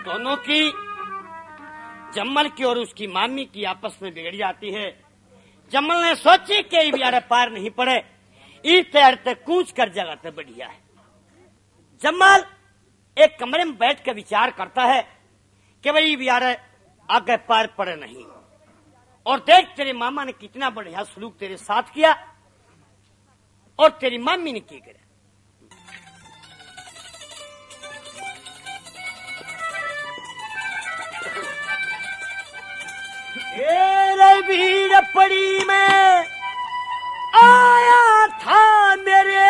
दोनों की जम्मल की और उसकी मामी की आपस में बिगड़ जाती है। जम्मल ने सोची कि बियारे पार नहीं पड़े, इस अड़ते कूच कर जगह बढ़िया है। जम्मल एक कमरे में बैठ कर विचार करता है कि भाई बियारे आगे पार पड़े नहीं, और देख तेरे मामा ने कितना बढ़िया सलूक तेरे साथ किया और तेरी मामी ने की करे। भीड़ पड़ी में आया था मेरे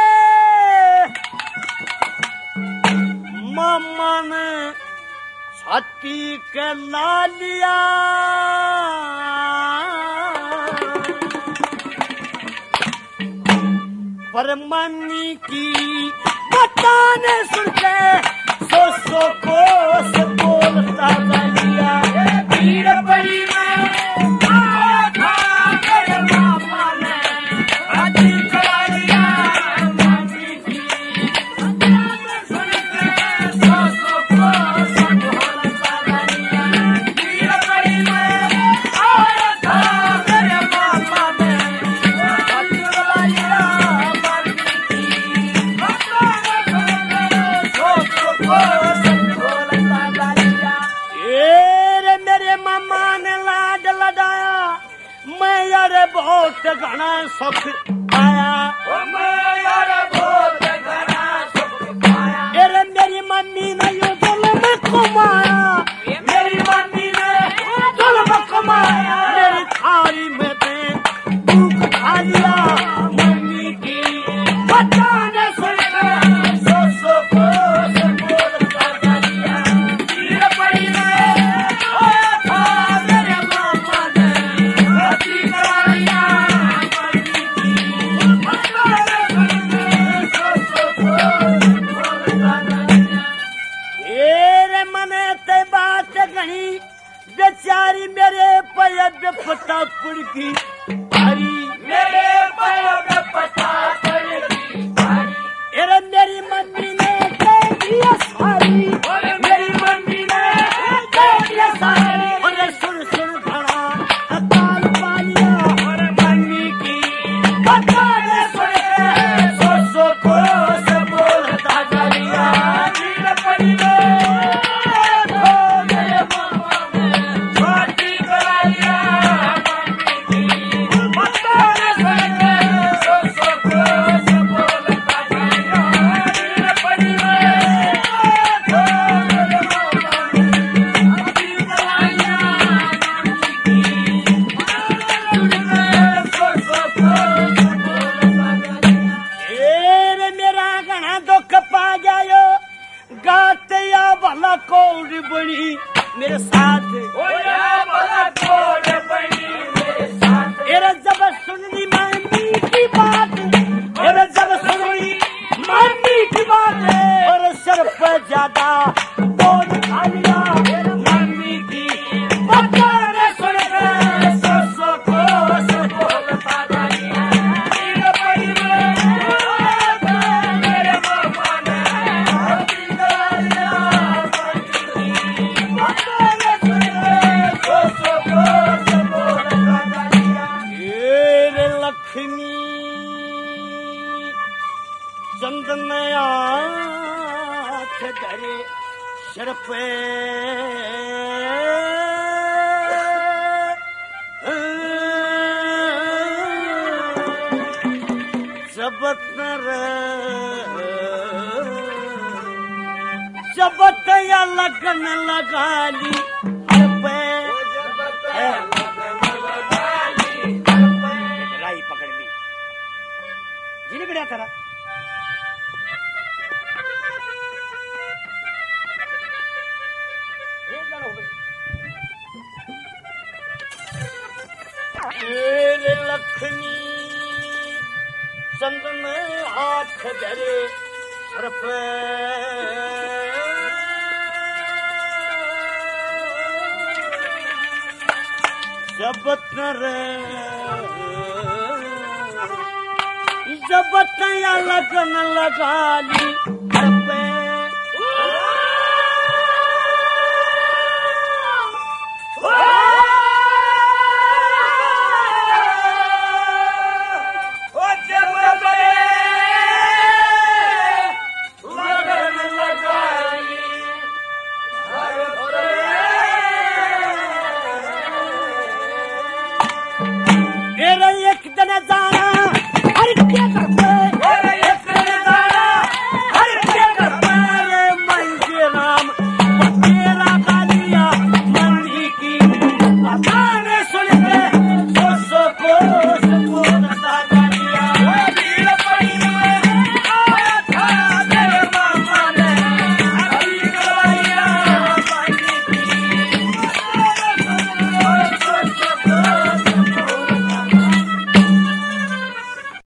मामा ने छाती के ला लिया, पर मम्मी की बताने सुनते सो को से बोलता लिया। भीड़ पड़ी में आया था मेरे मामा ने छाती के ला लिया, मम्मी की बताने सुनते सो को से बोलता लिया। भीड़ पड़ी में आया था मेरे मामा ने छाती के ला लिया, बहुत घना सुख पाया, बहुत घना सुख पाया। अरे मेरी मम्मी ने यो जुल्म कमाया, मेरी मम्मी ने जुल्म कमाया, मेरी थाली में दे भूख खा लिया, मम्मी की बताने सुनकर सो को से बोलता लिया। भीड़ पड़ी में आया था मेरे मामा ने छाती करा लिया, बेचारी मेरे पैर पता पुड़की भारी, मेरे पैर पता पुड़की भारी। अरे मेरी मम्मी ने दे दिया सारी, मेरी मम्मी ने दे दिया सारी। अरे सुन सुन घड़ा अकाल पालिया, और मम्मी की बताने सुने सो को से बोलता चलिया। भीड़ पड़ी बड़ी मेरे साथ, जब सुननी मम्मी की बात, जब सुननी मम्मी की बात, और सर पर ज्यादा बोझ खा लिया, मम्मी की बताने सुनकर सो को से बोलता लिया। भीड़ पड़ी में आया था मेरे मामा ने छाती करा लिया, लक्ष्मी चंद में आँख धरे सर पे, जबत या लगन लगा ली राई पकड़ ली जी बिड़ा करा। लक्ष्मी चंद में हाथ धरे सर पे, जब या लगन लगा ली